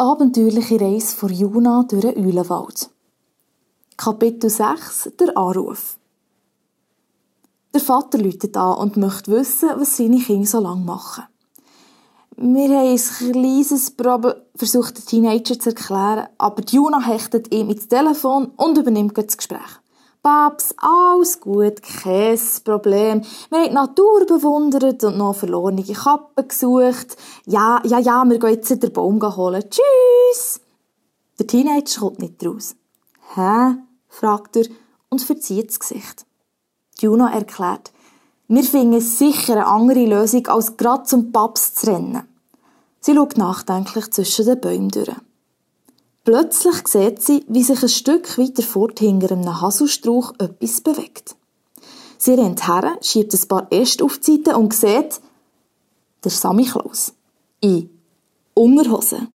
abenteuerliche Reise von Juna durch den Eulenwald. Kapitel 6 – Der Anruf. Der Vater läutet an und möchte wissen, was seine Kinder so lange machen. Wir haben ein kleines Problem, versucht der Teenager zu erklären, aber Juna hechtet ihm ins Telefon und übernimmt das Gespräch. Paps, alles gut, kein Problem. Wir haben die Natur bewundert und noch verlorene Kappen gesucht. Ja, wir gehen jetzt den Baum holen. Tschüss! Der Teenager kommt nicht raus. Hä? Fragt er und verzieht das Gesicht. Juna erklärt, wir finden sicher eine andere Lösung, als gerade zum Paps zu rennen. Sie schaut nachdenklich zwischen den Bäumen durch. Plötzlich sieht sie, wie sich ein Stück weiter fort hinter einem Haselstrauch etwas bewegt. Sie rennt her, schiebt ein paar Äste auf die Seite und sieht, der Samichlaus in Unterhosen.